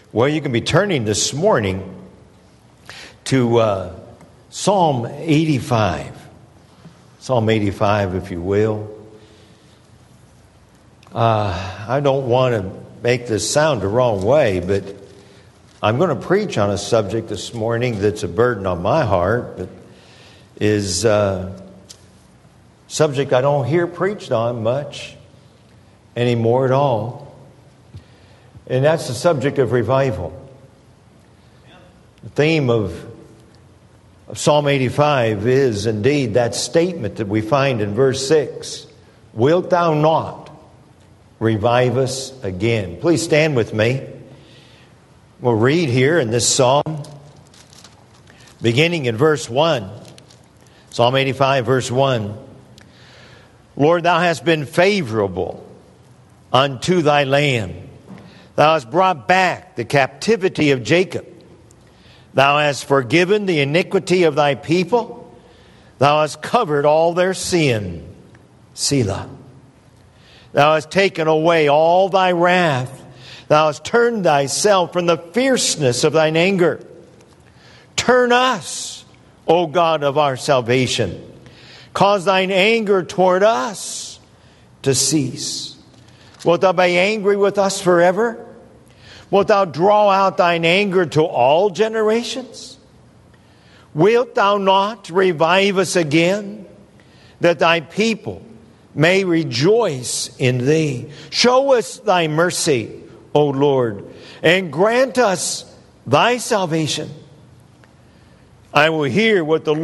Well, you can be turning this morning to Psalm 85. Psalm 85, if you will. I don't want to make this sound the wrong way, but I'm going to preach on a subject this morning that's a burden on my heart, but is a subject I don't hear preached on much anymore at all. And that's the subject of revival. The theme of Psalm 85 is indeed that statement that we find in verse 6. Wilt thou not revive us again? Please stand with me. We'll read here in this psalm, beginning in verse 1. Psalm 85, verse 1. Lord, thou hast been favorable unto thy land. Thou hast brought back the captivity of Jacob. Thou hast forgiven the iniquity of thy people. Thou hast covered all their sin. Selah. Thou hast taken away all thy wrath. Thou hast turned thyself from the fierceness of thine anger. Turn us, O God of our salvation. Cause thine anger toward us to cease. Wilt thou be angry with us forever? Wilt thou draw out thine anger to all generations? Wilt thou not revive us again, that thy people may rejoice in thee? Show us thy mercy, O Lord, and grant us thy salvation. I will hear what God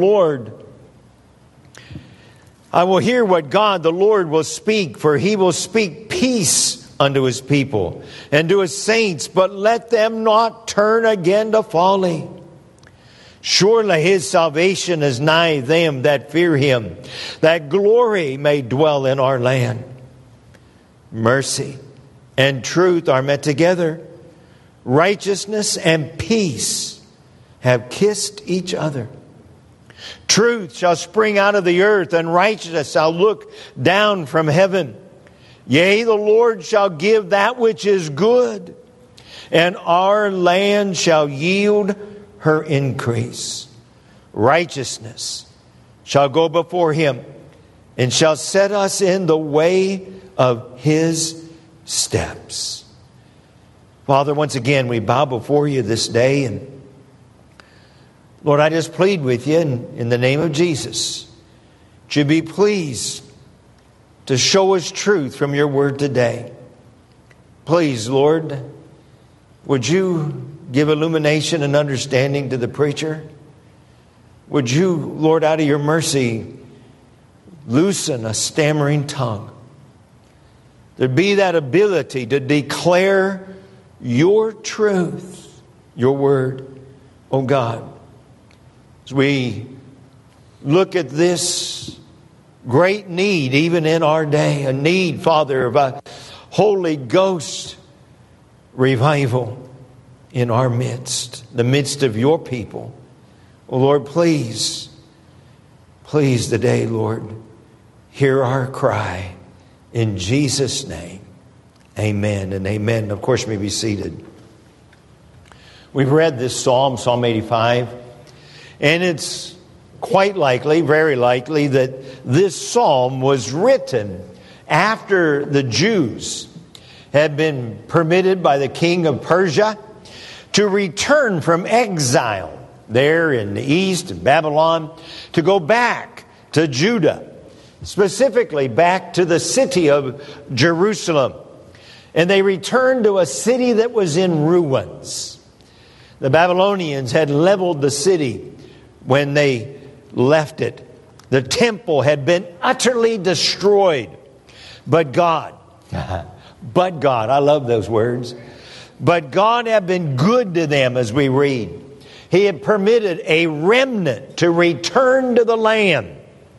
the Lord will speak, for he will speak peace unto his people and to his saints, but let them not turn again to folly. Surely his salvation is nigh them that fear him, that glory may dwell in our land. Mercy and truth are met together. Righteousness and peace have kissed each other. Truth shall spring out of the earth, and righteousness shall look down from heaven. Yea, the Lord shall give that which is good, and our land shall yield her increase. Righteousness shall go before him, and shall set us in the way of his steps. Father, once again, we bow before you this day, and Lord, I just plead with you in the name of Jesus, that you be pleased to show us truth from your word today. Please, Lord, would you give illumination and understanding to the preacher? Would you, Lord, out of your mercy, loosen a stammering tongue? There be that ability to declare your truth, your word, oh God. As we look at this great need, even in our day, a need, Father, of a Holy Ghost revival in our midst, the midst of your people. Oh Lord, please today, Lord, hear our cry in Jesus' name. Amen and amen. Of course, you may be seated. We've read this psalm, Psalm 85, and it's quite likely, very likely, that this psalm was written after the Jews had been permitted by the king of Persia to return from exile there in the east, in Babylon, to go back to Judah, specifically back to the city of Jerusalem. And they returned to a city that was in ruins. The Babylonians had leveled the city when they left it. The temple had been utterly destroyed. But God, I love those words. But God had been good to them, as we read. He had permitted a remnant to return to the land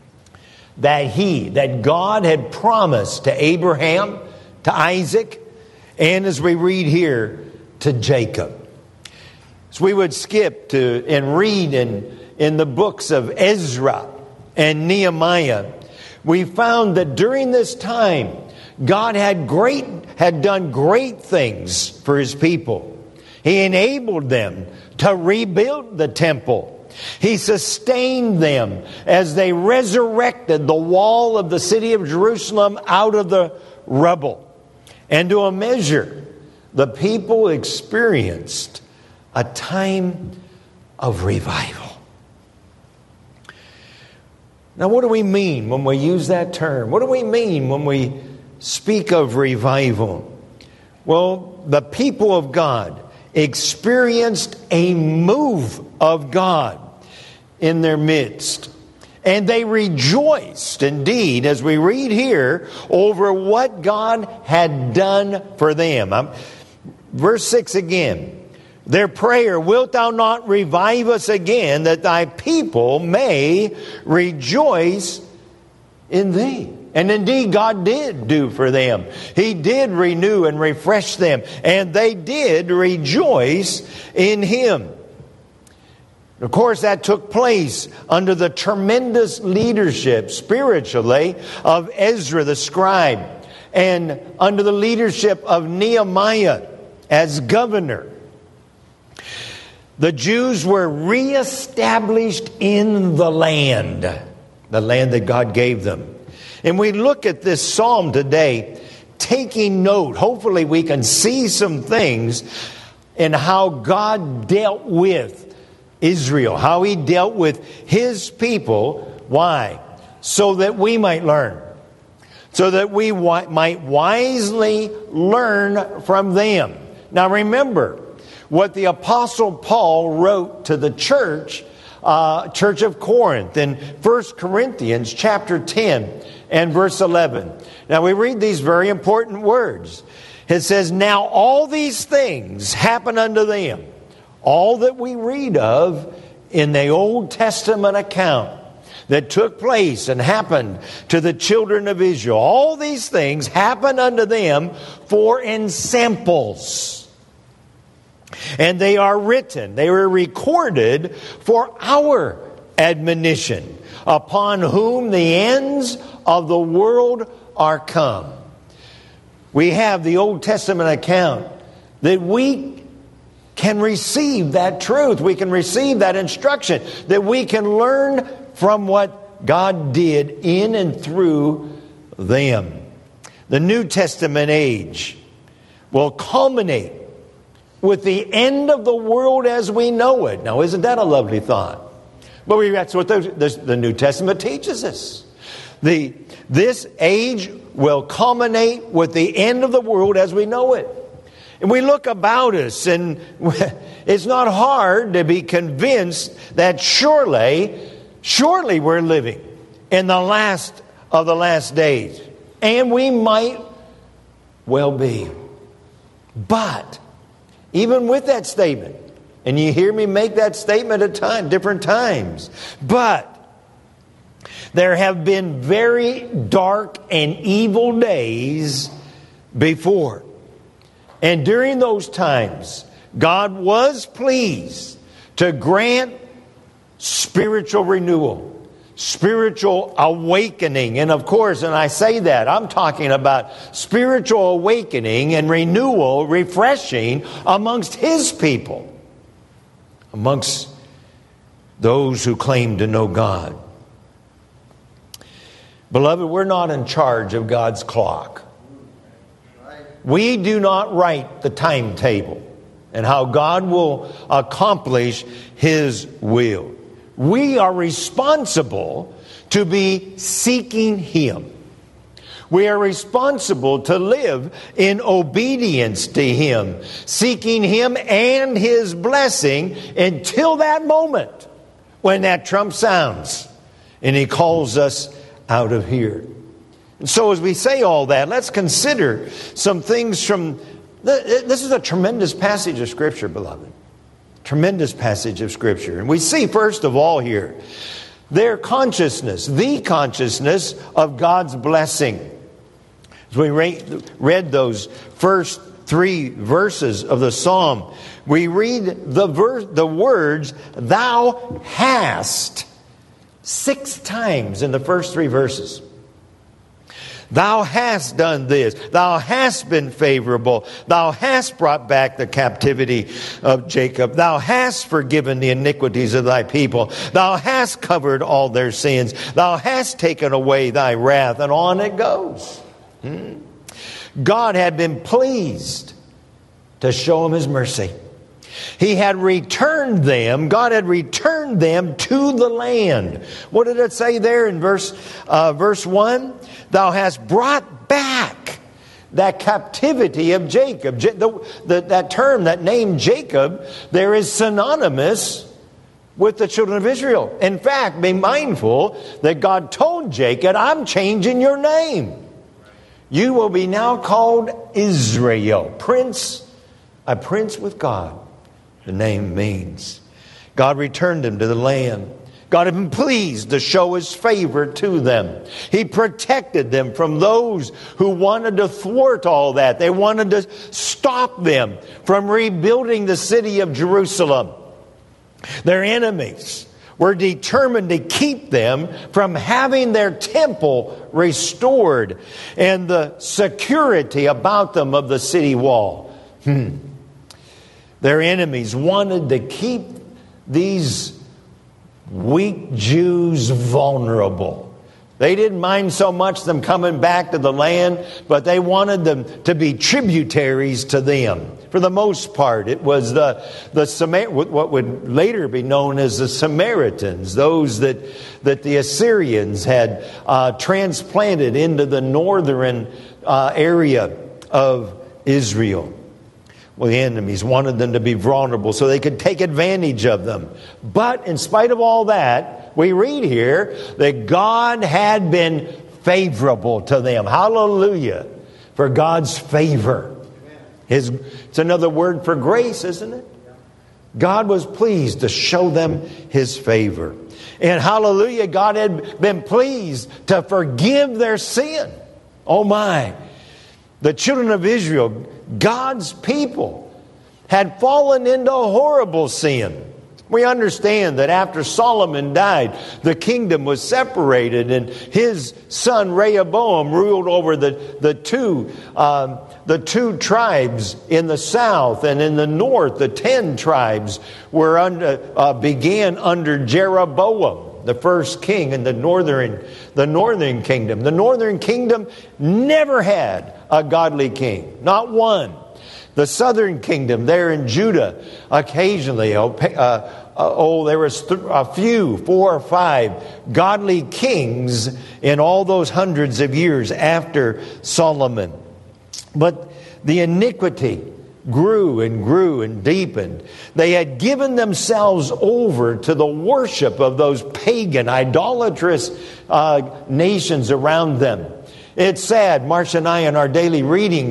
that God had promised to Abraham, to Isaac, and as we read here, to Jacob. So we would skip to and read in the books of Ezra and Nehemiah. We found that during this time, God had done great things for his people. He enabled them to rebuild the temple. He sustained them as they resurrected the wall of the city of Jerusalem out of the rubble. And to a measure, the people experienced a time of revival. Now, what do we mean when we use that term? What do we mean when we speak of revival? Well, the people of God experienced a move of God in their midst. And they rejoiced indeed, as we read here, over what God had done for them. Verse 6 again. Their prayer, wilt thou not revive us again, that thy people may rejoice in thee? And indeed, God did do for them. He did renew and refresh them. And they did rejoice in Him. Of course, that took place under the tremendous leadership, spiritually, of Ezra the scribe, and under the leadership of Nehemiah as governor. The Jews were reestablished in the land that God gave them. And we look at this psalm today, taking note. Hopefully we can see some things in how God dealt with Israel, how He dealt with His people. Why? So that we might learn. So that we might wisely learn from them. Now remember what the Apostle Paul wrote to the church of Corinth in 1 Corinthians chapter 10 and verse 11. Now we read these very important words. It says, now all these things happen unto them. All that we read of in the Old Testament account that took place and happened to the children of Israel, all these things happen unto them for ensamples. And they are written, they were recorded for our admonition, upon whom the ends of the world are come. We have the Old Testament account that we can receive that truth. We can receive that instruction, that we can learn from what God did in and through them. The New Testament age will culminate with the end of the world as we know it. Now, isn't that a lovely thought? But that's what the New Testament teaches us. This age will culminate with the end of the world as we know it. And we look about us, and it's not hard to be convinced that surely we're living in the last of the last days. And we might well be. But even with that statement, and you hear me make that statement at different times, but there have been very dark and evil days before. And during those times, God was pleased to grant spiritual renewal, spiritual awakening. And of course, and I say that, I'm talking about spiritual awakening and renewal, refreshing amongst His people, amongst those who claim to know God. Beloved, we're not in charge of God's clock. We do not write the timetable and how God will accomplish His will. We are responsible to be seeking Him. We are responsible to live in obedience to Him, seeking Him and His blessing until that moment when that trump sounds and He calls us out of here. And so as we say all that, let's consider some things from... This is a tremendous passage of Scripture, beloved. Tremendous passage of Scripture. And we see, first of all here, their consciousness, the consciousness of God's blessing. As we read those first 3 verses of the Psalm, we read the words, thou hast, 6 times in the first 3 verses. Thou hast done this. Thou hast been favorable. Thou hast brought back the captivity of Jacob. Thou hast forgiven the iniquities of thy people. Thou hast covered all their sins. Thou hast taken away thy wrath. And on it goes. God had been pleased to show them his mercy. He had returned them. God had returned them to the land. What did it say there in verse 1? Thou hast brought back that captivity of Jacob. That term, that name Jacob, there is synonymous with the children of Israel. In fact, be mindful that God told Jacob, I'm changing your name. You will be now called Israel. A prince with God. The name means. God returned them to the land. God had been pleased to show his favor to them. He protected them from those who wanted to thwart all that. They wanted to stop them from rebuilding the city of Jerusalem. Their enemies were determined to keep them from having their temple restored and the security about them of the city wall. Their enemies wanted to keep these weak Jews vulnerable. They didn't mind so much them coming back to the land, but they wanted them to be tributaries to them. For the most part, it was what would later be known as the Samaritans, those that the Assyrians had transplanted into the northern area of Israel. Well, the enemies wanted them to be vulnerable so they could take advantage of them. But in spite of all that, we read here that God had been favorable to them. Hallelujah for God's favor. It's another word for grace, isn't it? God was pleased to show them his favor. And hallelujah, God had been pleased to forgive their sin. Oh my. The children of Israel, God's people, had fallen into a horrible sin. We understand that after Solomon died, the kingdom was separated, and his son Rehoboam ruled over the two tribes in the south, and in the north, the 10 tribes began under Jeroboam, the first king in the northern kingdom. The northern kingdom never had a godly king, not one. The southern kingdom there in Judah, occasionally, there was a few, 4 or 5 godly kings in all those hundreds of years after Solomon. But the iniquity grew and grew and deepened. They had given themselves over to the worship of those pagan, idolatrous nations around them. It's sad, Marcia and I, in our daily reading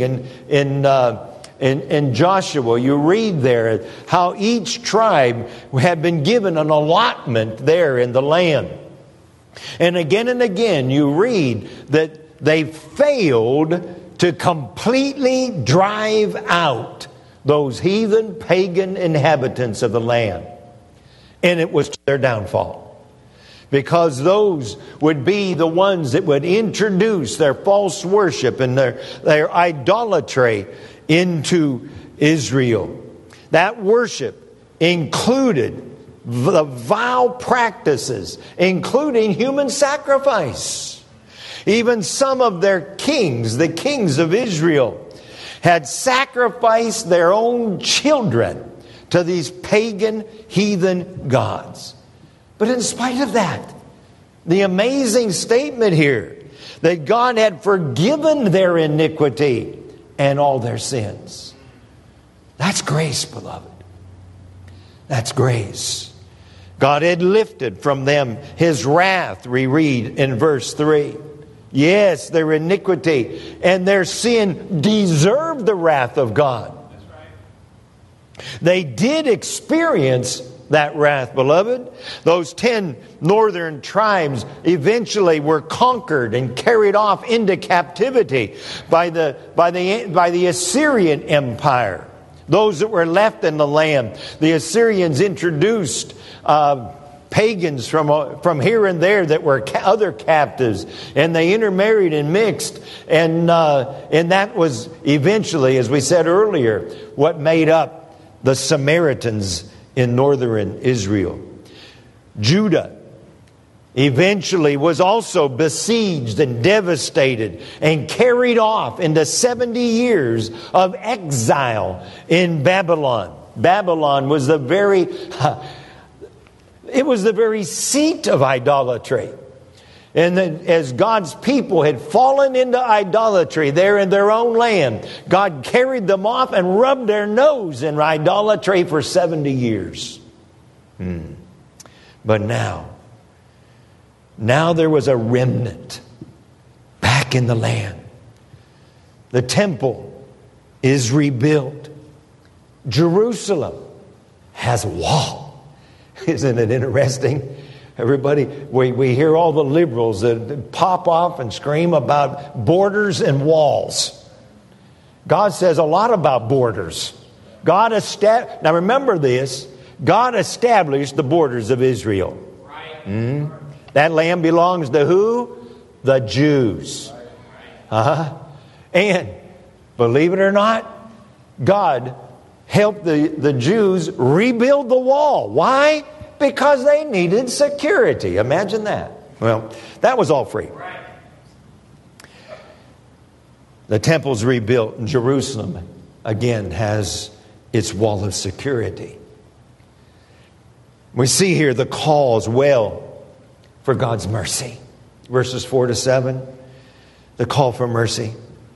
in Joshua, you read there how each tribe had been given an allotment there in the land. And again, you read that they failed to completely drive out those heathen, pagan inhabitants of the land. And it was their downfall. Because those would be the ones that would introduce their false worship and their idolatry into Israel. That worship included the vile practices, including human sacrifice. Even some of their kings, the kings of Israel, had sacrificed their own children to these pagan, heathen gods. But in spite of that, the amazing statement here that God had forgiven their iniquity and all their sins. That's grace, beloved. That's grace. God had lifted from them his wrath, we read in verse 3. Yes, their iniquity and their sin deserved the wrath of God. They did experience that wrath, beloved. Those 10 northern tribes eventually were conquered and carried off into captivity by the Assyrian Empire. Those that were left in the land, the Assyrians introduced pagans from here and there that were other captives, and they intermarried and mixed, and that was eventually, as we said earlier, what made up the Samaritans in northern Israel. Judah eventually was also besieged and devastated and carried off into 70 years of exile in Babylon. Babylon was the very seat of idolatry. And then, as God's people had fallen into idolatry there in their own land, God carried them off and rubbed their nose in idolatry for 70 years. But now there was a remnant back in the land. The temple is rebuilt. Jerusalem has a wall. Isn't it interesting? Everybody, we hear all the liberals that pop off and scream about borders and walls. God says a lot about borders. Now remember this, God established the borders of Israel. That land belongs to who? The Jews. And believe it or not, God helped the Jews rebuild the wall. Why? Because they needed security. Imagine that. Well, that was all free. The temple's rebuilt, and Jerusalem again has its wall of security. We see here the call as well for God's mercy. Verses 4 to 7, the call for mercy.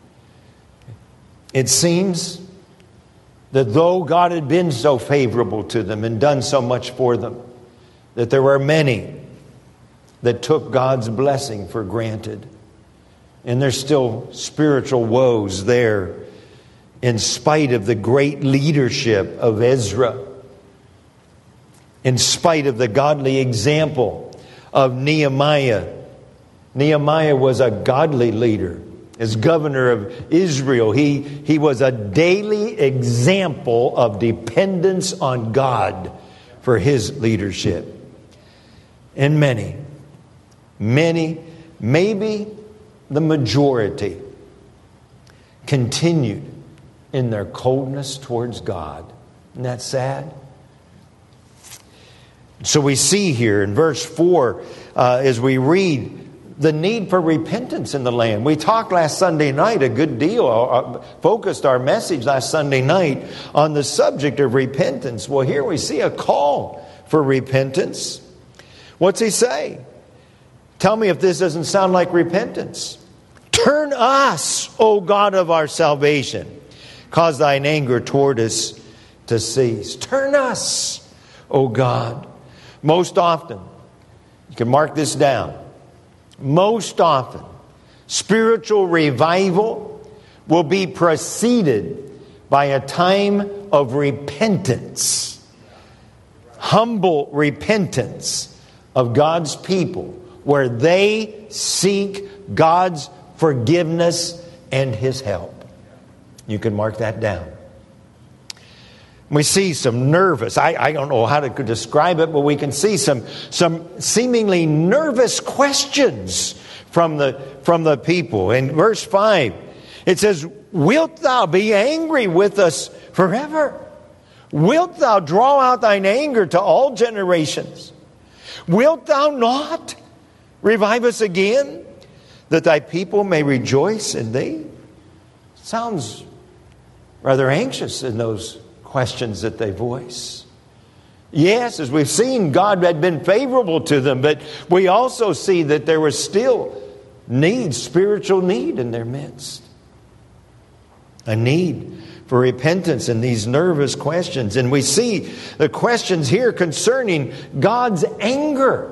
It seems that though God had been so favorable to them and done so much for them, that there were many that took God's blessing for granted. And there's still spiritual woes there in spite of the great leadership of Ezra, in spite of the godly example of Nehemiah. Nehemiah was a godly leader. As governor of Israel, he was a daily example of dependence on God for his leadership. And many, maybe the majority, continued in their coldness towards God. Isn't that sad? So we see here in verse 4, as we read, the need for repentance in the land. We talked last Sunday night a good deal, focused our message last Sunday night on the subject of repentance. Well, here we see a call for repentance. What's he say? Tell me if this doesn't sound like repentance. Turn us, O God of our salvation. Cause thine anger toward us to cease. Turn us, O God. Most often, you can mark this down. Most often, spiritual revival will be preceded by a time of repentance. Humble repentance of God's people, where they seek God's forgiveness and His help. You can mark that down. We see some nervous, I don't know how to describe it, but we can see some seemingly nervous questions from the people. In verse 5, it says, wilt thou be angry with us forever? Wilt thou draw out thine anger to all generations? Wilt thou not revive us again, that thy people may rejoice in thee? Sounds rather anxious in those questions that they voice. Yes, as we've seen, God had been favorable to them, but we also see that there was still spiritual need in their midst. A need for repentance in these nervous questions. And we see the questions here concerning God's anger.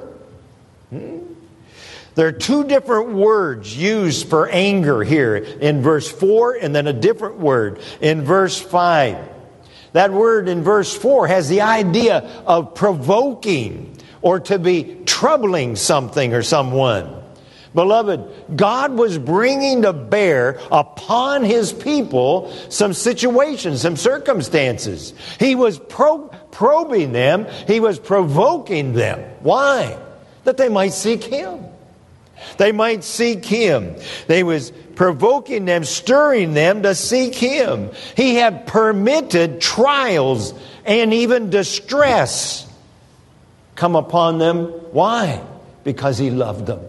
There are two different words used for anger here in verse 4, and then a different word in verse 5. That word in verse 4 has the idea of provoking or to be troubling something or someone. Beloved, God was bringing to bear upon His people some situations, some circumstances. He was probing them. He was provoking them. Why? That they might seek Him. They might seek Him. They was provoking them, stirring them to seek Him. He had permitted trials and even distress come upon them. Why? Because He loved them.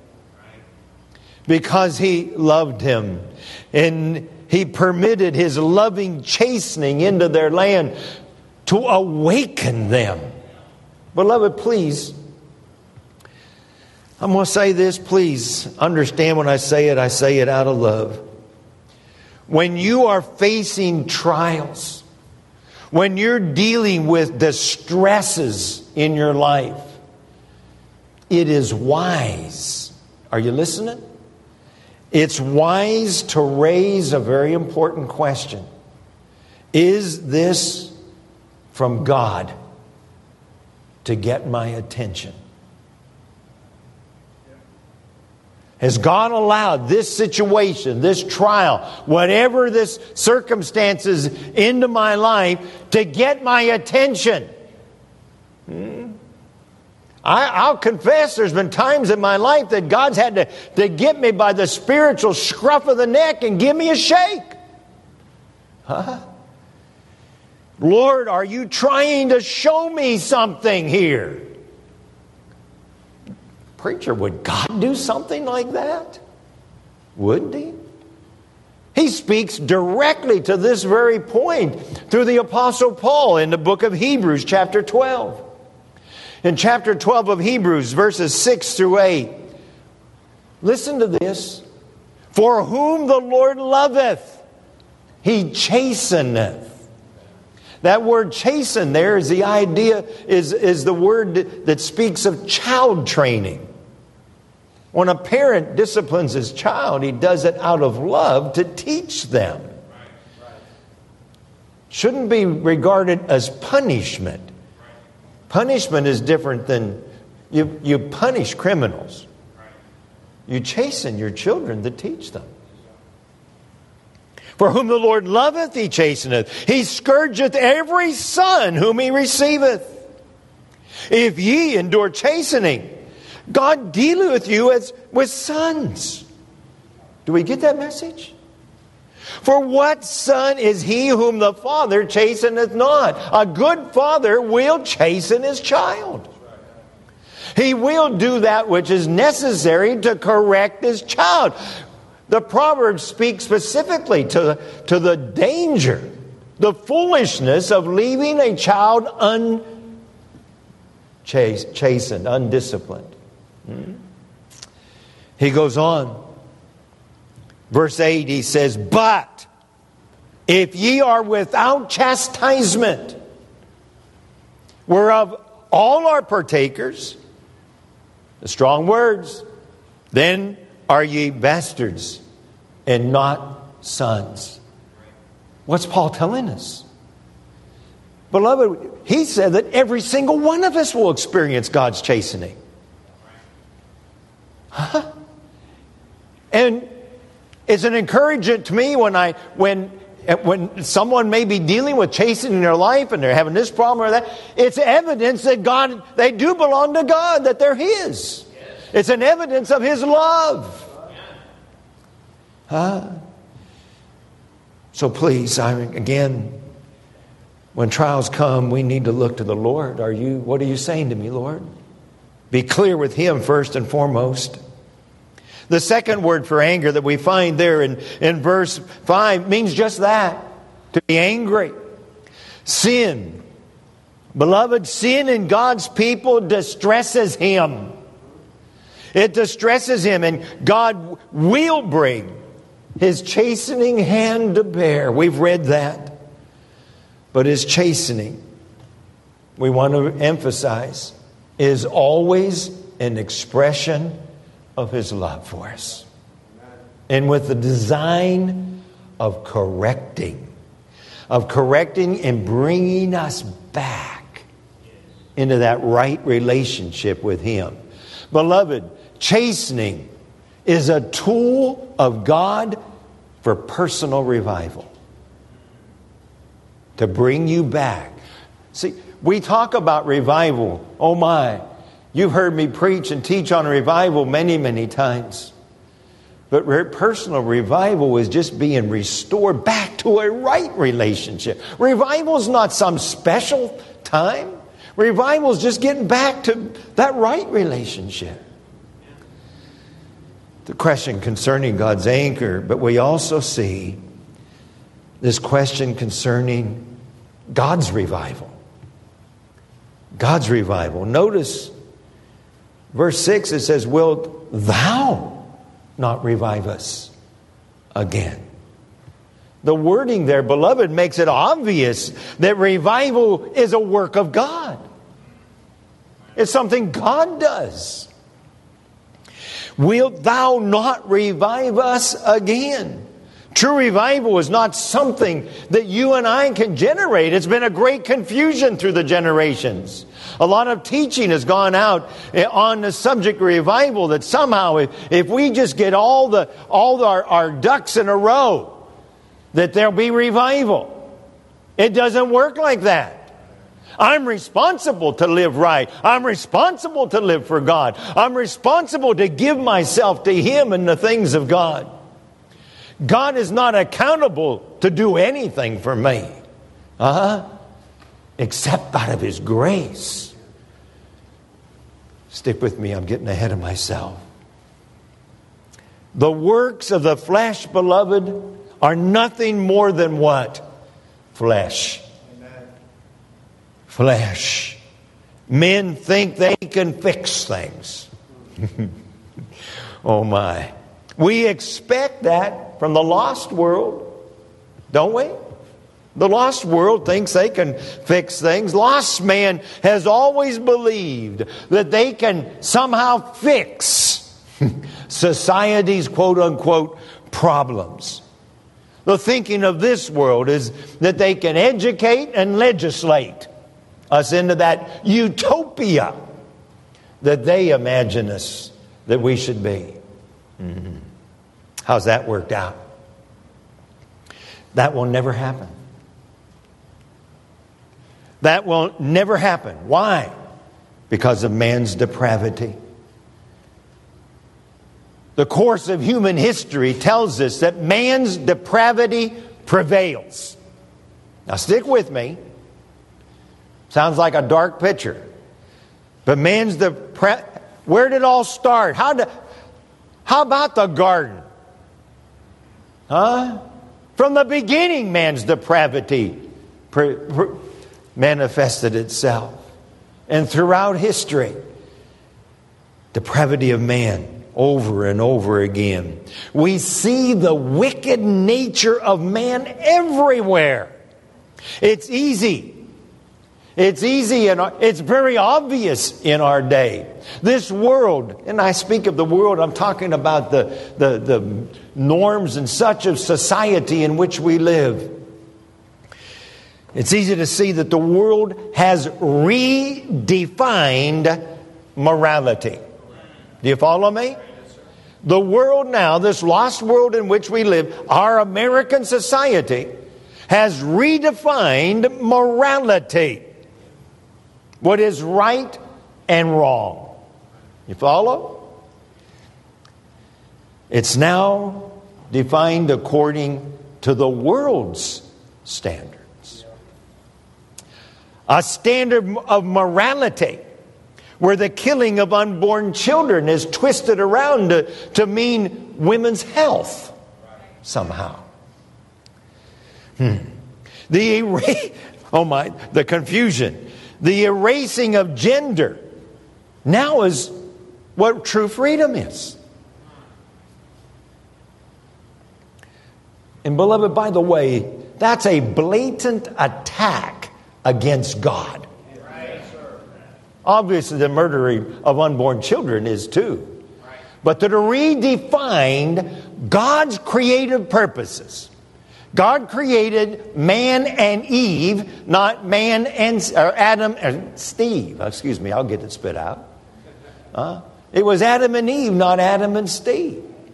Because He loved him. And He permitted His loving chastening into their land to awaken them. Beloved, please, I'm going to say this. Please understand when I say it out of love. When you are facing trials, when you're dealing with distresses in your life, it is wise. Are you listening? It's wise to raise a very important question. Is this from God to get my attention? Has God allowed this situation, this trial, whatever this circumstances into my life to get my attention? I'll confess there's been times in my life that God's had to get me by the spiritual scruff of the neck and give me a shake. Lord, are you trying to show me something here? Preacher, would God do something like that? Wouldn't He? He speaks directly to this very point through the Apostle Paul in the book of Hebrews chapter 12. In chapter 12 of Hebrews, verses 6 through 8. Listen to this. For whom the Lord loveth, He chasteneth. That word chasten there is the idea, is the word that speaks of child training. When a parent disciplines his child, he does it out of love to teach them. Shouldn't be regarded as punishment. Punishment is different than you punish criminals. You chasten your children to teach them. For whom the Lord loveth, He chasteneth. He scourgeth every son whom He receiveth. If ye endure chastening, God dealeth with you as with sons. Do we get that message? For what son is he whom the Father chasteneth not? A good father will chasten his child. He will do that which is necessary to correct his child. The Proverbs speak specifically to the danger, the foolishness of leaving a child unchastened, undisciplined. He goes on. Verse 8, he says, but if ye are without chastisement, whereof all are partakers, the strong words, then are ye bastards and not sons. What's Paul telling us? Beloved, he said that every single one of us will experience God's chastening. And it's an encouragement to me when someone may be dealing with chastening in their life and they're having this problem or that. It's evidence that God, they do belong to God, that they're His. It's an evidence of His love. So please, again, when trials come, we need to look to the Lord. What are you saying to me, Lord? Be clear with Him first and foremost. The second word for anger that we find there in verse 5 means just that. To be angry. Sin. Beloved, sin in God's people distresses Him. It distresses Him, and God will bring His chastening hand to bear. We've read that. But His chastening, we want to emphasize, is always an expression of His love for us. And with the design of correcting and bringing us back into that right relationship with Him. Beloved, chastening is a tool of God for personal revival. To bring you back. See, we talk about revival. Oh my, you've heard me preach and teach on revival many, many times. But personal revival is just being restored back to a right relationship. Revival is not some special time. Revival is just getting back to that right relationship. The question concerning God's anchor, but we also see this question concerning God's revival. God's revival. Notice verse 6, it says, "Wilt thou not revive us again?" The wording there, beloved, makes it obvious that revival is a work of God. It's something God does. Wilt thou not revive us again? True revival is not something that you and I can generate. It's been a great confusion through the generations. A lot of teaching has gone out on the subject of revival, that somehow if we just get all our ducks in a row, that there'll be revival. It doesn't work like that. I'm responsible to live right. I'm responsible to live for God. I'm responsible to give myself to Him and the things of God. God is not accountable to do anything for me. Except out of His grace. Stick with me, I'm getting ahead of myself. The works of the flesh, beloved, are nothing more than what? Flesh. Amen. Flesh. Men think they can fix things. Oh my. We expect that from the lost world, don't we? The lost world thinks they can fix things. Lost man has always believed that they can somehow fix society's quote-unquote problems. The thinking of this world is that they can educate and legislate us into that utopia that they imagine us that we should be. Mm-hmm. How's that worked out? That will never happen. That will never happen. Why? Because of man's depravity. The course of human history tells us that man's depravity prevails. Now stick with me. Sounds like a dark picture. But man's where did it all start? How about the garden? From the beginning, man's depravity manifested itself. And throughout history, depravity of man over and over again. We see the wicked nature of man everywhere. It's easy. It's easy and it's very obvious in our day. This world, and I speak of the world, I'm talking about the norms and such of society in which we live. It's easy to see that the world has redefined morality. Do you follow me? The world now, this lost world in which we live, our American society, has redefined morality. What is right and wrong. You follow? It's now defined according to the world's standards. A standard of morality where the killing of unborn children is twisted around to mean women's health somehow. The confusion. The erasing of gender now is what true freedom is. And beloved, by the way, that's a blatant attack against God. Obviously, the murdering of unborn children is too. But to redefine God's creative purposes. God created man and Eve, not man and Adam and Steve. Excuse me, I'll get it spit out. It was Adam and Eve, not Adam and Steve.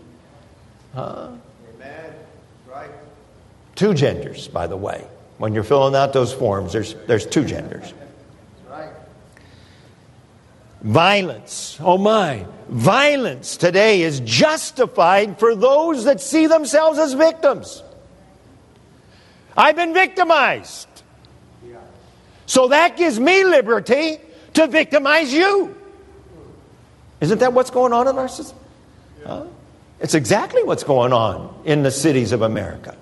Amen. Right. Two genders, by the way. When you're filling out those forms, there's two genders. Right. Violence. Oh my. Violence today is justified for those that see themselves as victims. I've been victimized. So that gives me liberty to victimize you. Isn't that what's going on in our system? It's exactly what's going on in the cities of America.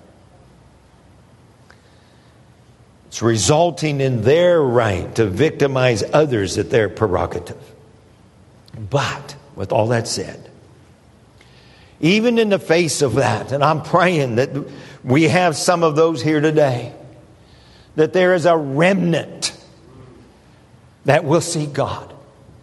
It's resulting in their right to victimize others at their prerogative. But, with all that said, even in the face of that, and I'm praying that we have some of those here today, that there is a remnant that will see God.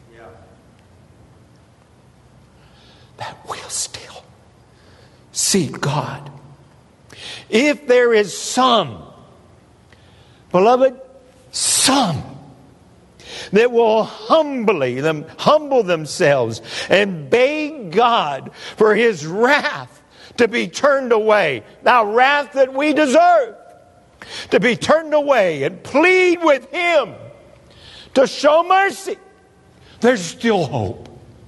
That will still seek God. If there is some, beloved, some that will humble themselves and beg God for His wrath to be turned away. Now, wrath that we deserve, to be turned away and plead with Him to show mercy. There's still hope.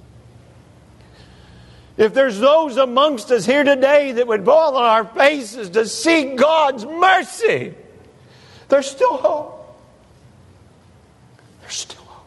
If there's those amongst us here today that would fall on our faces to seek God's mercy, there's still hope. There's still hope.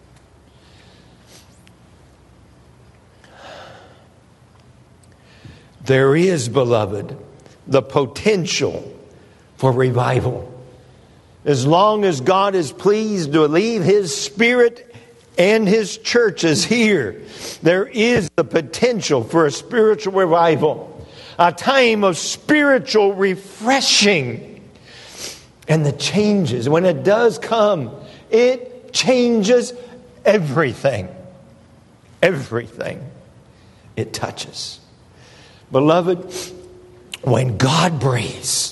There is, beloved, the potential for revival. As long as God is pleased to leave His Spirit and His churches here, there is the potential for a spiritual revival, a time of spiritual refreshing. And the changes, when it does come, it changes everything. Everything it touches. Beloved, when God breathes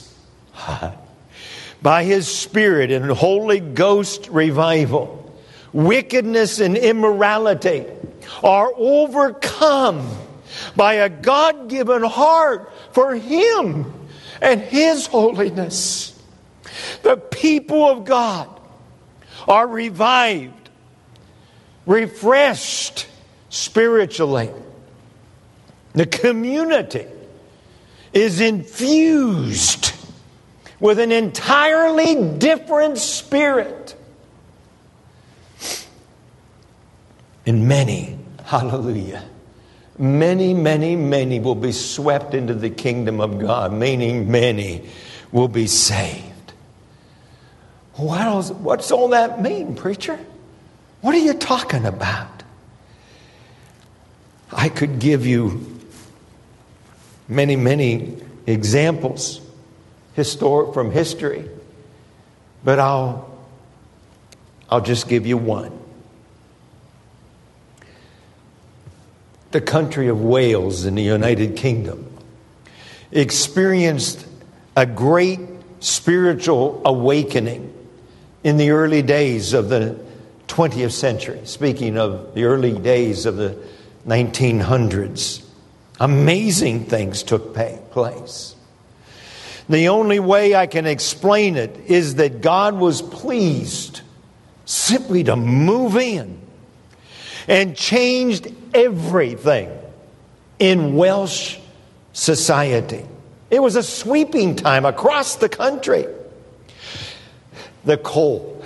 by His Spirit and Holy Ghost revival, wickedness and immorality are overcome by a God-given heart for Him and His holiness. The people of God are revived, refreshed spiritually. The community is infused with an entirely different spirit. And many, hallelujah, many will be swept into the kingdom of God, meaning many will be saved. What's all that mean, preacher? What are you talking about? I could give you many examples from history, but I'll just give you one. The country of Wales in the United Kingdom experienced a great spiritual awakening in the early days of the 20th century. Speaking of the early days of the 1900s, amazing things took place. The only way I can explain it is that God was pleased simply to move in and changed everything in Welsh society. It was a sweeping time across the country. The coal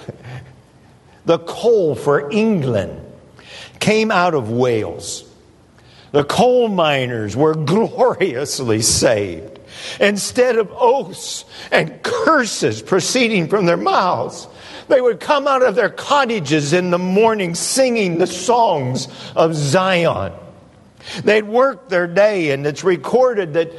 for England came out of Wales. The coal miners were gloriously saved. Instead of oaths and curses proceeding from their mouths, they would come out of their cottages in the morning singing the songs of Zion. They'd work their day, and it's recorded that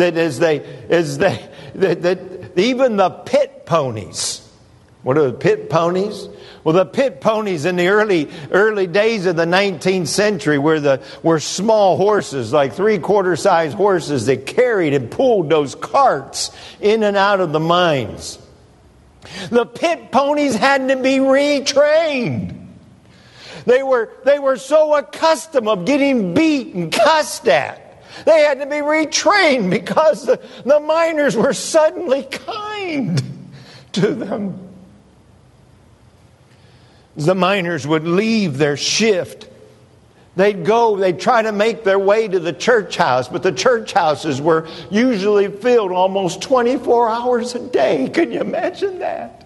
even the pit ponies. What are the pit ponies? Well, the pit ponies in the early days of the 19th century were small horses, like 3/4 size horses that carried and pulled those carts in and out of the mines. The pit ponies had to be retrained. They were so accustomed of getting beat and cussed at They had to be retrained because the miners were suddenly kind to them. The miners would leave their shift. They'd try to make their way to the church house, but the church houses were usually filled almost 24 hours a day. Can you imagine that?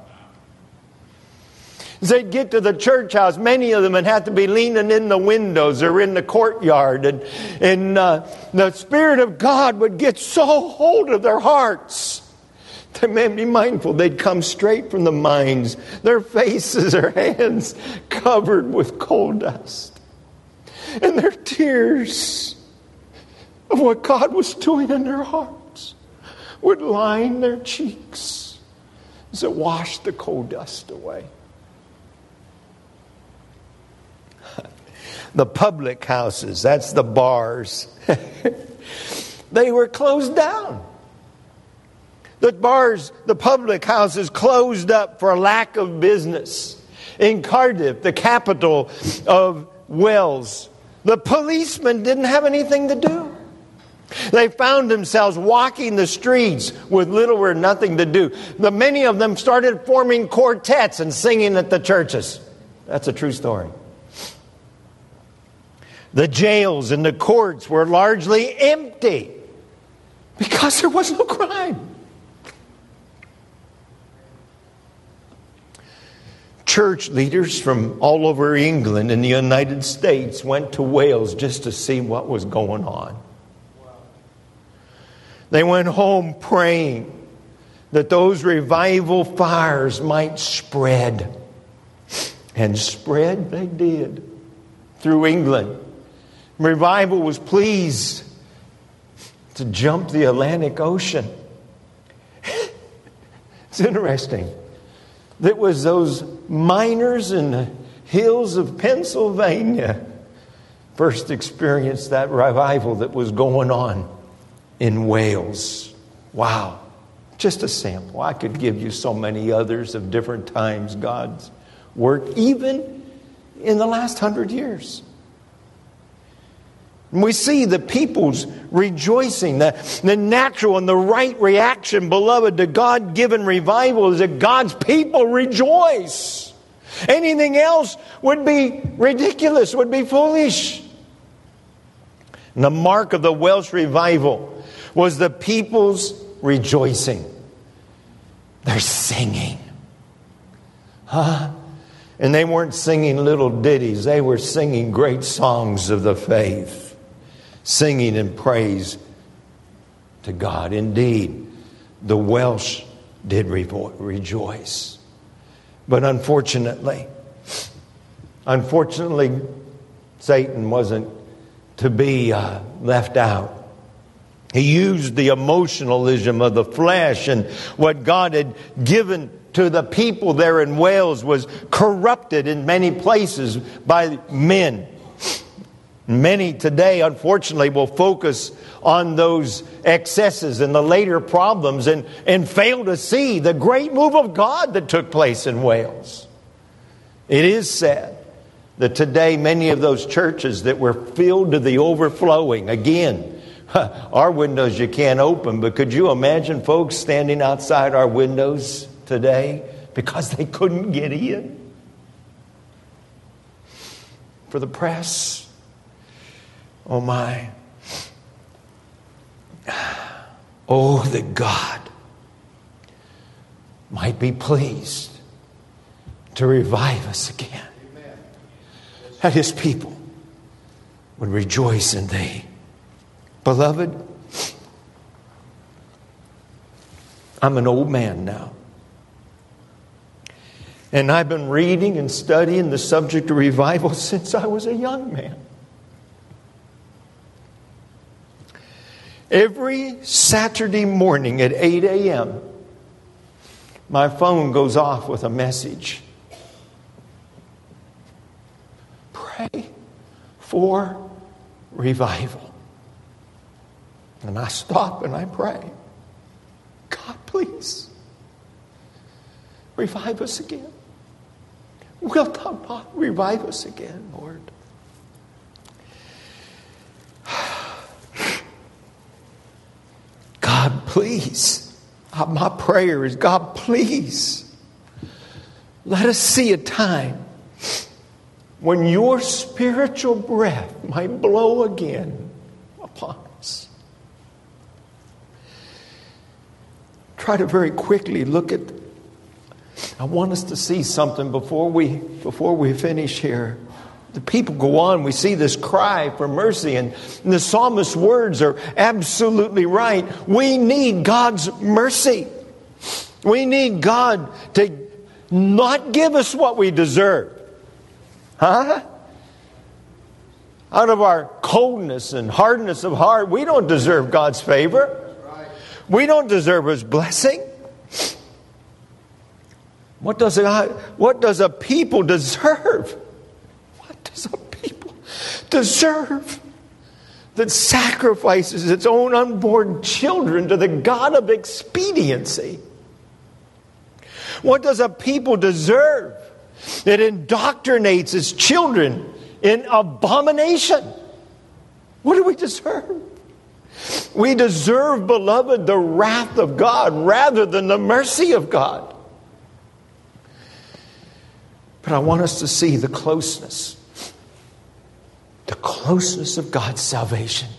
As they'd get to the church house, many of them would have to be leaning in the windows or in the courtyard. And the Spirit of God would get so hold of their hearts. They may be mindful they'd come straight from the mines, their faces, their hands covered with coal dust. And their tears of what God was doing in their hearts would line their cheeks as it washed the coal dust away. The public houses, that's the bars, they were closed down. The bars, the public houses closed up for lack of business. In Cardiff, the capital of Wales, the policemen didn't have anything to do. They found themselves walking the streets with little or nothing to do. Many of them started forming quartets and singing at the churches. That's a true story. The jails and the courts were largely empty because there was no crime. Church leaders from all over England and the United States went to Wales just to see what was going on. They went home praying that those revival fires might spread. And spread they did through England. Revival was pleased to jump the Atlantic Ocean. It's interesting. It was those miners in the hills of Pennsylvania first experienced that revival that was going on in Wales. Wow. Just a sample. I could give you so many others of different times God's worked, even in the last 100 years. And we see the people's rejoicing, the natural and the right reaction, beloved, to God-given revival is that God's people rejoice. Anything else would be ridiculous, would be foolish. And the mark of the Welsh revival was the people's rejoicing. They're singing. And they weren't singing little ditties. They were singing great songs of the faith. Singing in praise to God. Indeed, the Welsh did rejoice. But unfortunately, Satan wasn't to be left out. He used the emotionalism of the flesh, and what God had given to the people there in Wales was corrupted in many places by men. Many today, unfortunately, will focus on those excesses and the later problems and fail to see the great move of God that took place in Wales. It is sad that today many of those churches that were filled to the overflowing, again, our windows you can't open, but could you imagine folks standing outside our windows today because they couldn't get in? For the press. Oh my. Oh, that God might be pleased to revive us again. Amen. That His people would rejoice in Thee. Beloved, I'm an old man now. And I've been reading and studying the subject of revival since I was a young man. Every Saturday morning at 8 a.m., my phone goes off with a message. Pray for revival. And I stop and I pray. God, please, revive us again. Wilt Thou not revive us again, Lord? please, my prayer is, God, please, let us see a time when your spiritual breath might blow again upon us. Try to very quickly look at, I want us to see something before we finish here. The people go on. We see this cry for mercy, and the psalmist's words are absolutely right. We need God's mercy. We need God to not give us what we deserve. Out of our coldness and hardness of heart, we don't deserve God's favor. We don't deserve His blessing. What does a people deserve? A people deserve that sacrifices its own unborn children to the God of expediency? What does a people deserve that indoctrinates its children in abomination? What do we deserve? We deserve, beloved, the wrath of God rather than the mercy of God. But I want us to see the closeness of God's salvation.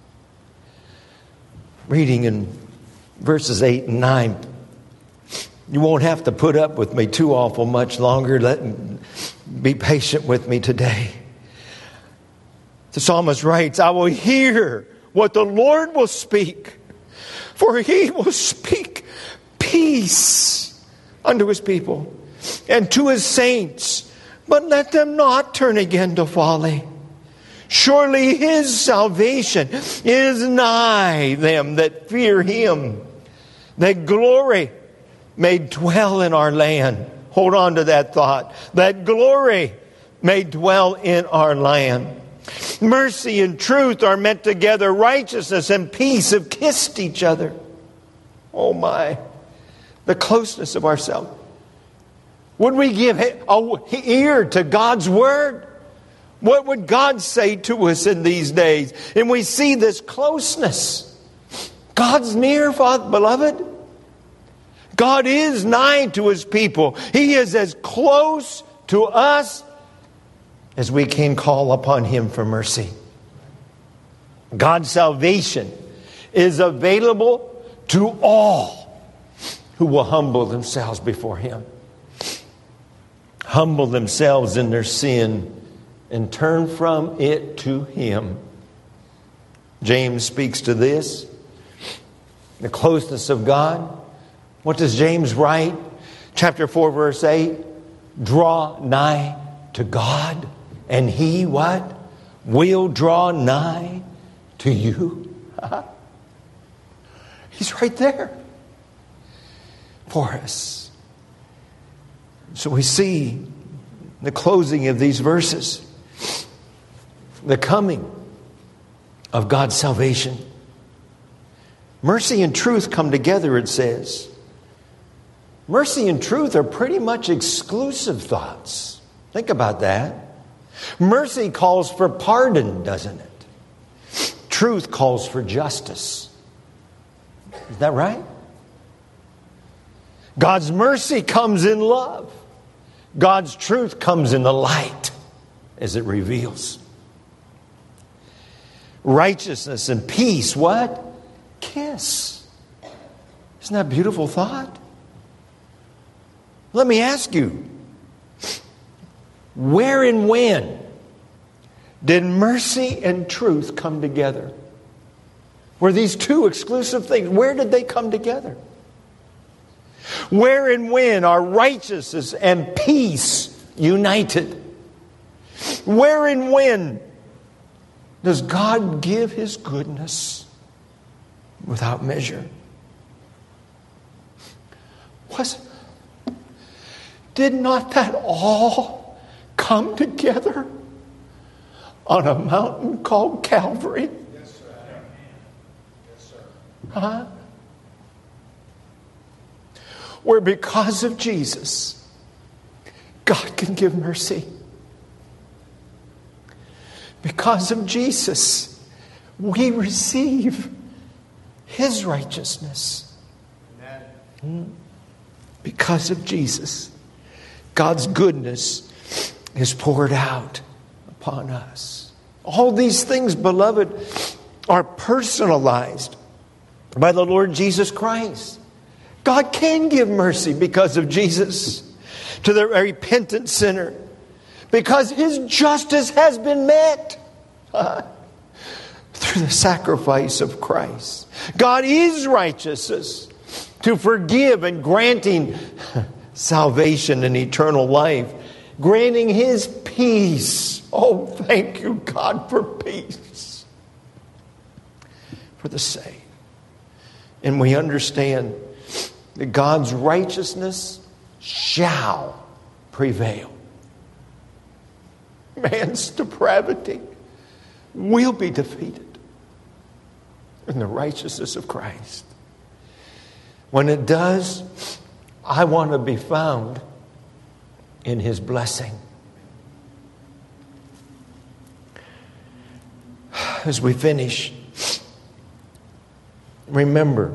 Reading in verses 8 and 9. You won't have to put up with me too awful much longer. Be patient with me today. The psalmist writes, I will hear what the Lord will speak, for He will speak peace unto His people and to His saints, but let them not turn again to folly. Surely His salvation is nigh them that fear Him, that glory may dwell in our land. Hold on to that thought. That glory may dwell in our land. Mercy and truth are met together. Righteousness and peace have kissed each other. Oh my, the closeness of ourselves. Would we give an ear to God's word? What would God say to us in these days? And we see this closeness. God's near, beloved. God is nigh to His people. He is as close to us as we can call upon Him for mercy. God's salvation is available to all who will humble themselves before Him. Humble themselves in their sin and turn from it to Him. James speaks to this. The closeness of God. What does James write? Chapter 4, verse 8. Draw nigh to God, and He what? Will draw nigh to you. He's right there for us. So we see the closing of these verses, the coming of God's salvation. Mercy and truth come together, it says. Mercy and truth are pretty much exclusive thoughts. Think about that. Mercy calls for pardon, doesn't it? Truth calls for justice. Is that right? God's mercy comes in love. God's truth comes in the light as it reveals. Righteousness and peace, what? Kiss. Isn't that a beautiful thought? Let me ask you, where and when did mercy and truth come together? Were these two exclusive things? Where did they come together? Where and when are righteousness and peace united? Where and when does God give His goodness without measure? Did not that all come together on a mountain called Calvary? Yes, sir. Yes, sir. Huh? Where because of Jesus, God can give mercy. Because of Jesus, we receive His righteousness. Because of Jesus, God's goodness is poured out upon us. All these things, beloved, are personalized by the Lord Jesus Christ. God can give mercy because of Jesus to the repentant sinner, because His justice has been met through the sacrifice of Christ. God is righteous to forgive and granting salvation and eternal life, granting His peace. Oh, thank you, God, for peace for the saved. And we understand that God's righteousness shall prevail. Man's depravity will be defeated in the righteousness of Christ. When it does, I want to be found in His blessing. As we finish, remember,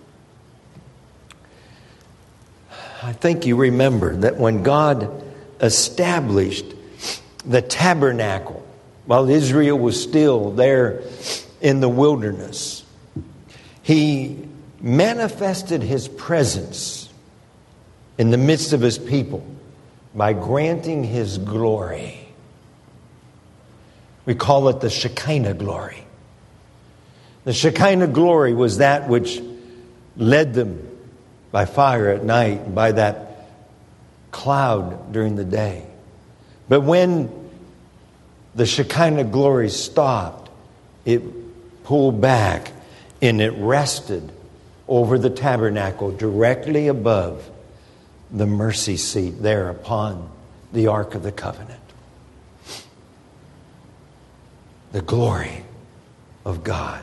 I think you remember that when God established the tabernacle while Israel was still there in the wilderness, He manifested His presence in the midst of His people by granting His glory. We call it the Shekinah glory. The Shekinah glory was that which led them by fire at night, and by that cloud during the day. But when the Shekinah glory stopped, it pulled back and it rested over the tabernacle directly above the mercy seat there upon the Ark of the Covenant. The glory of God.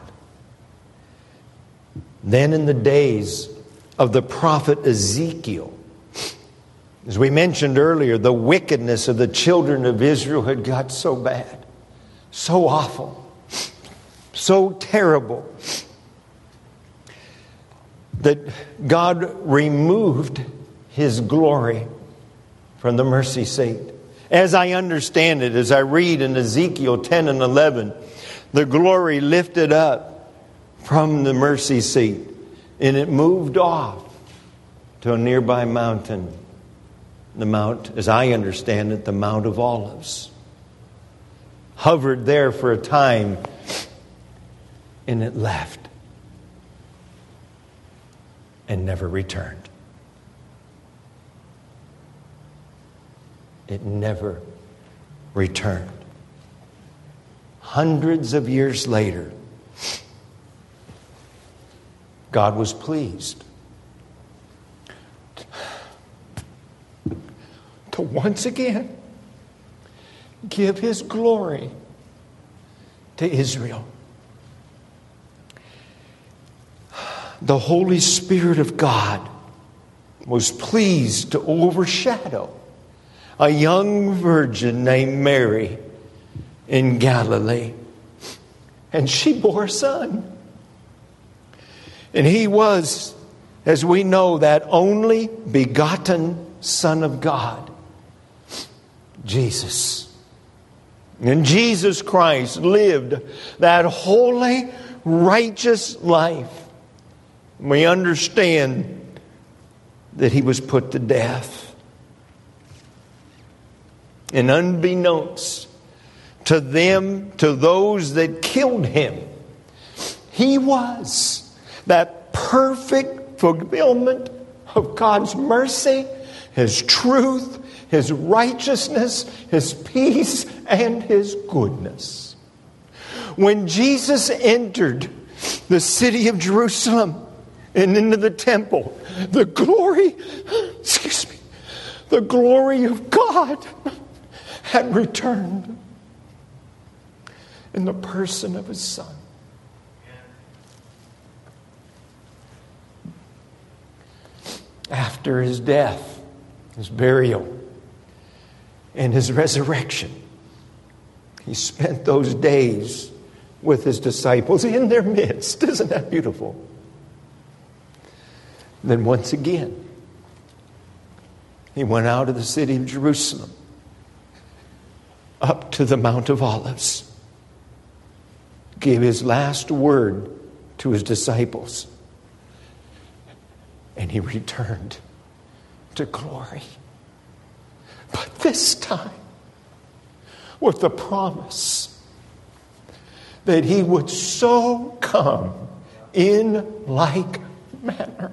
Then in the days of the prophet Ezekiel, as we mentioned earlier, the wickedness of the children of Israel had got so bad, so awful, so terrible, that God removed His glory from the mercy seat. As I understand it, as I read in Ezekiel 10 and 11, the glory lifted up from the mercy seat and it moved off to a nearby mountain. The mount, as I understand it, the Mount of Olives. Hovered there for a time and it left and never returned. It never returned. Hundreds of years later, God was pleased to once again give His glory to Israel. The Holy Spirit of God was pleased to overshadow a young virgin named Mary in Galilee. And she bore a son. And He was, as we know, that only begotten Son of God, Jesus. And Jesus Christ lived that holy, righteous life. We understand that He was put to death. And unbeknownst to them, to those that killed Him, He was that perfect fulfillment of God's mercy, His truth, His righteousness, His peace, and His goodness. When Jesus entered the city of Jerusalem and into the temple, the glory of God had returned in the person of His Son. After His death, His burial, and His resurrection, He spent those days with His disciples in their midst. Isn't that beautiful? Then once again, he went out of the city of Jerusalem up to the Mount of Olives, gave his last word to his disciples, and he returned to glory. But this time, with the promise that he would so come in like manner.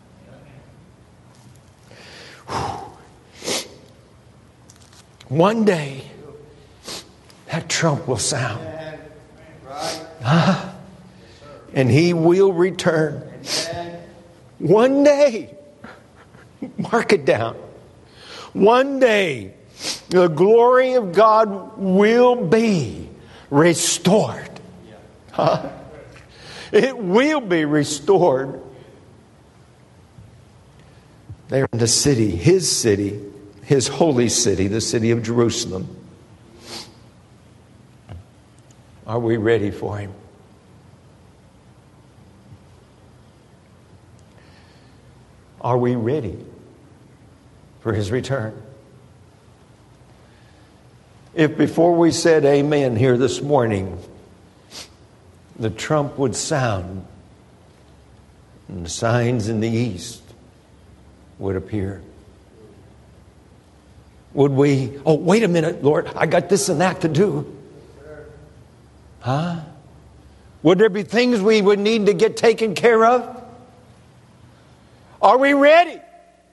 One day, that trump will sound. And he will return. One day, mark it down. One day, the glory of God will be restored. It will be restored. There in the city, his holy city, the city of Jerusalem. Are we ready for him? Are we ready for his return? If before we said amen here this morning, the trump would sound and the signs in the east would appear, would we, oh, wait a minute, Lord, I got this and that to do. Would there be things we would need to get taken care of? Are we ready?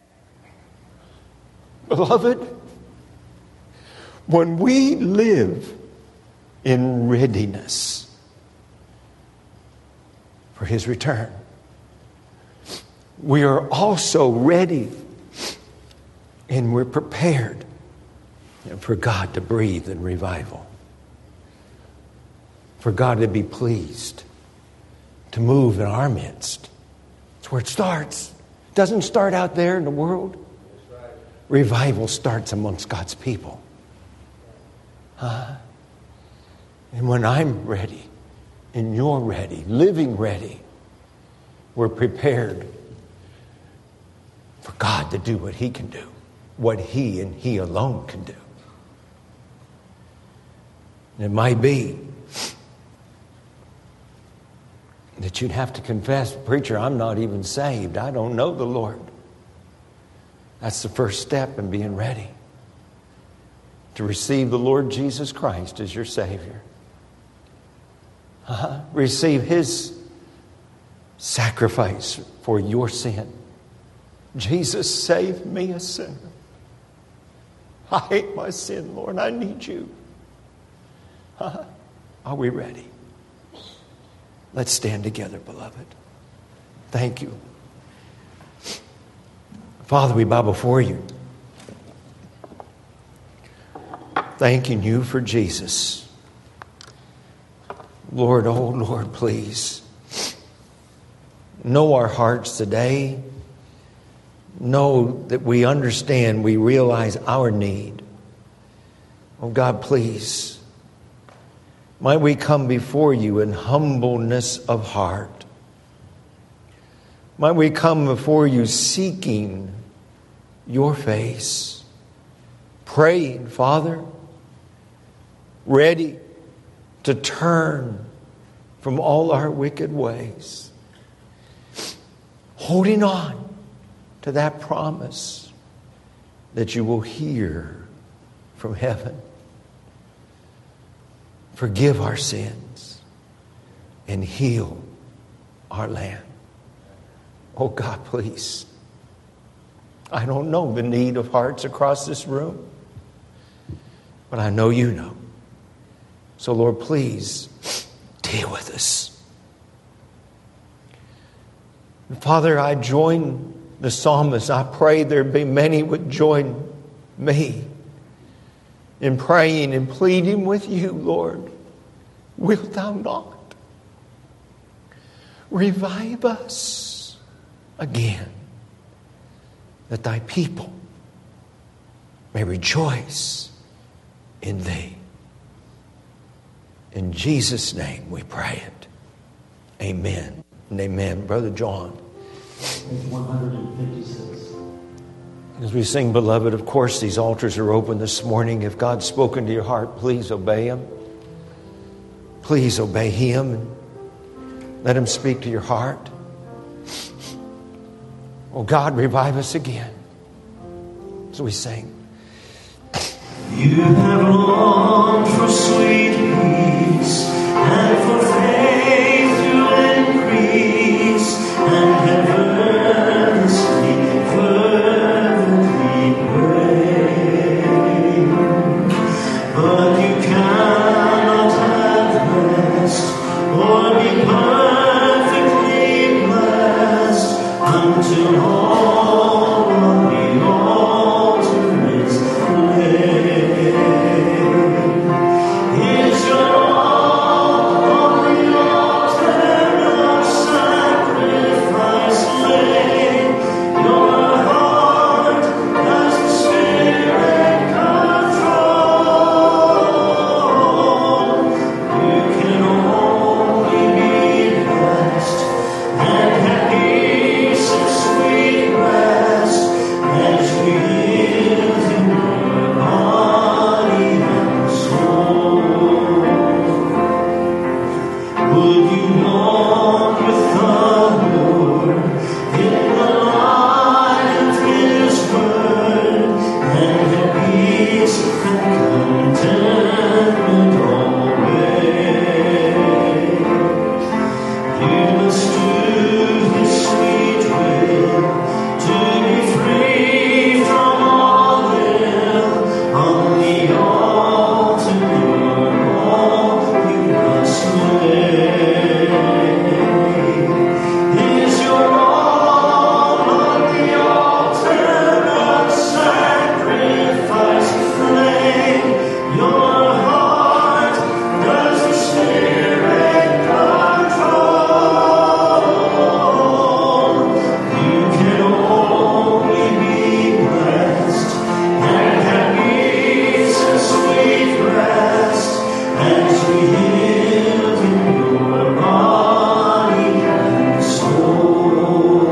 Beloved, when we live in readiness for his return, we are also ready and we're prepared for God to breathe in revival. For God to be pleased to move in our midst. That's where it starts. It doesn't start out there in the world. Revival starts amongst God's people. And when I'm ready, and you're ready, living ready, we're prepared for God to do what he can do. What he and he alone can do. And it might be that you'd have to confess, preacher, I'm not even saved. I don't know the Lord. That's the first step in being ready to receive the Lord Jesus Christ as your Savior. Receive his sacrifice for your sin. Jesus, save me, a sinner. I hate my sin, Lord. I need you. Are we ready? Let's stand together, beloved. Thank you. Father, we bow before you, thanking you for Jesus. Lord, oh Lord, please know our hearts today. Know that we understand, we realize our need. Oh God, please, might we come before you in humbleness of heart. Might we come before you seeking your face, praying, Father, ready to turn from all our wicked ways, holding on to that promise that you will hear from heaven. Forgive our sins and heal our land. Oh God, please. I don't know the need of hearts across this room, but I know you know. So Lord, please deal with us. And Father, I join the psalmist. I pray there be many would join me in praying and pleading with you, Lord. Wilt thou not revive us again, that thy people may rejoice in thee. In Jesus' name we pray it. Amen and amen. Brother John. Page 156. As we sing, beloved, of course, these altars are open this morning. If God's spoken to your heart, please obey Him. Please obey Him and let Him speak to your heart. Oh, God, revive us again. As we sing. You have longed for sweet peace and for faith to increase, and have earnestly, fervently prayed. But you cannot have rest or be perfectly blessed until all on the altar is laid. Is your all on the altar of sacrifice laid? Your heart has the Spirit control. You can only be blessed and have peace and sweet rest as we live in your body and soul. Would you walk with the Lord in the light of His word and have peace and contentment always? You must do His sweet will to be free from all ill. On the altar, your all you must lay. Is your all on the altar of sacrifice laid? Your heart does the Spirit control. You can only be blessed and have peace and sweet rest as we live in your body and soul.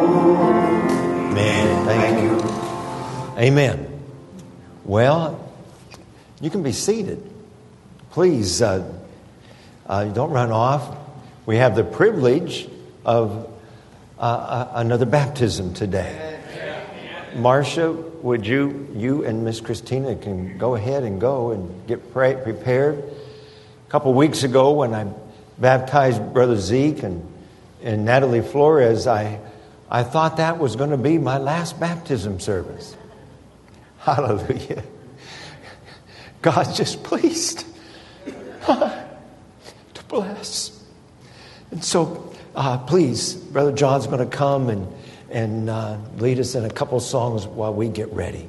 Amen. Thank you. Amen. Well, you can be seated. Please don't run off. We have the privilege of another baptism today. Marcia, would you and Miss Christina can go ahead and go and get prepared. A couple weeks ago when I baptized Brother Zeke and Natalie Flores, I thought that was going to be my last baptism service. Hallelujah. God's just pleased to bless. And so, please, Brother John's going to come and lead us in a couple songs while we get ready.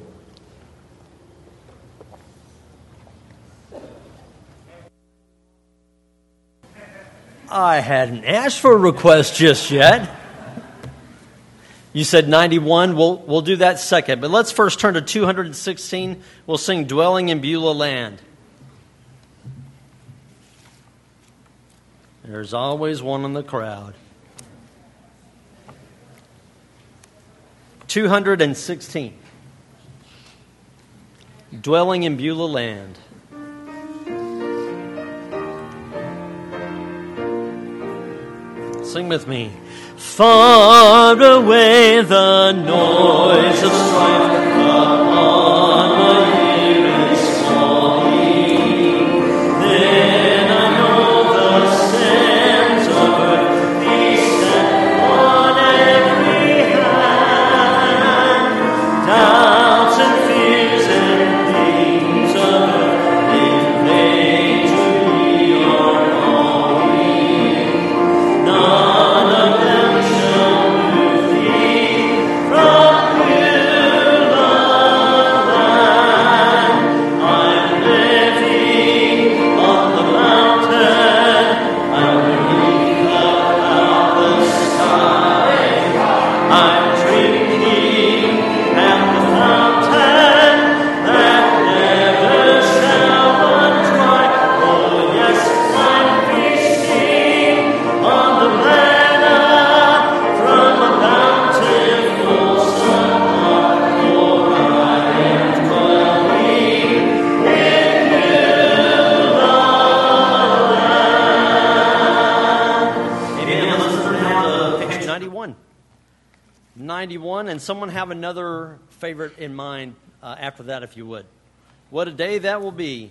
I hadn't asked for a request just yet. You said 91. We'll do that second. But let's first turn to 216. We'll sing Dwelling in Beulah Land. There's always one in the crowd. 216. Dwelling in Beulah Land. Sing with me. Far away the noise of strife upon the ear is calling. Then I know the sands of earth beset on every hand. Doubts and fears and things of earth in vain to me are calling. None of them shall move thee from Beulah land. 91, and someone have another favorite in mind after that, if you would. What a day that will be.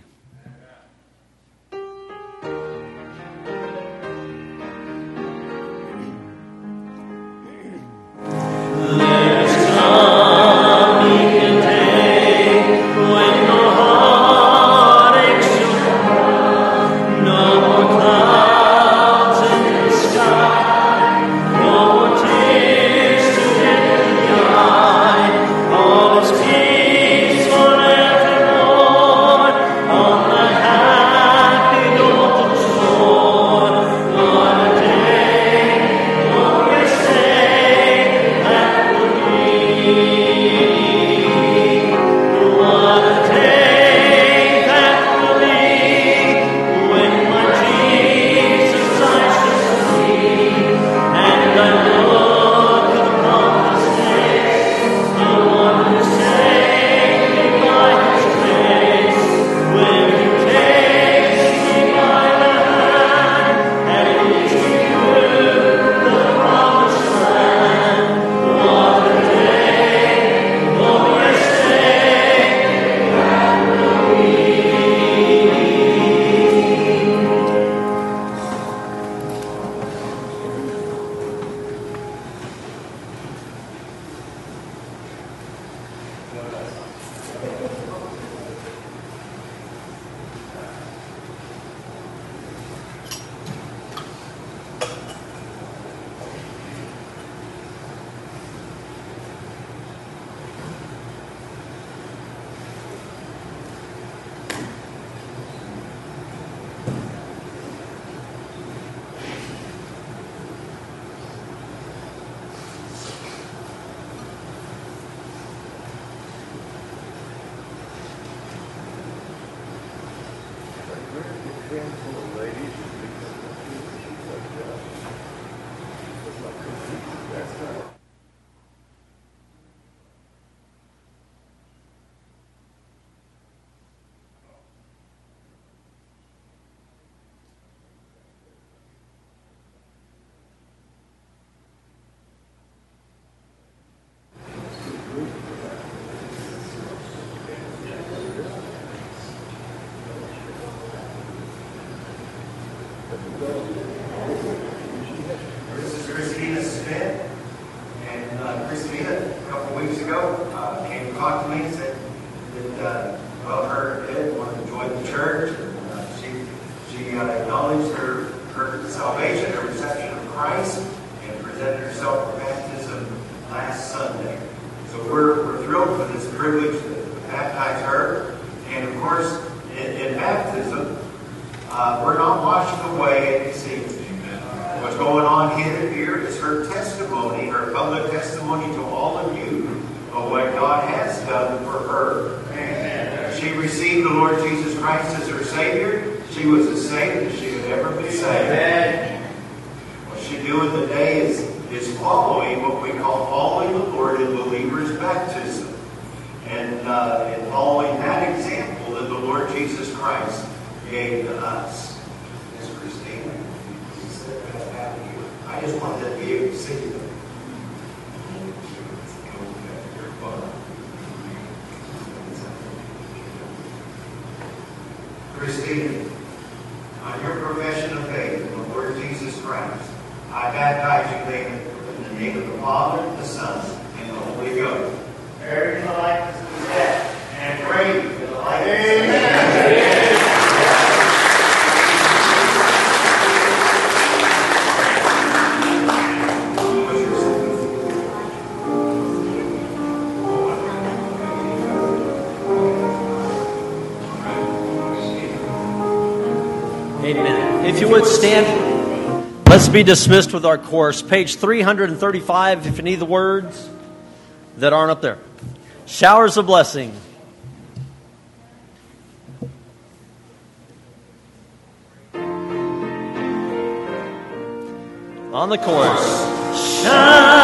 This is Christina Smith, and Christina, a couple of weeks ago, came to talk to me and said that, her and Ed wanted to join the church. She acknowledged her salvation, her reception of Christ, and presented herself for baptism last Sunday. So we're thrilled for this privilege to baptize her. And of course, in baptism, we're not washing away any sin. What's going on here is her testimony, her public testimony to all of you of what God has done for her. Amen. She received the Lord Jesus Christ as her Savior. She was as saved as she had ever been saved. Amen. What she do in the day is following what we call following the Lord in believers' baptism. And in following that example that the Lord Jesus Christ gave to us. Miss Christina, I just wanted to be able to see them. Christina, on your profession of faith in the Lord Jesus Christ, I baptize you in the name of the Father, the Son, and the Holy Ghost. Buried in the likeness of his death, and raised in the likeness of his resurrection. Amen. If you would stand, let's be dismissed with our course. Page 335, if you need the words that aren't up there. Showers of blessing. On the chorus. Shine.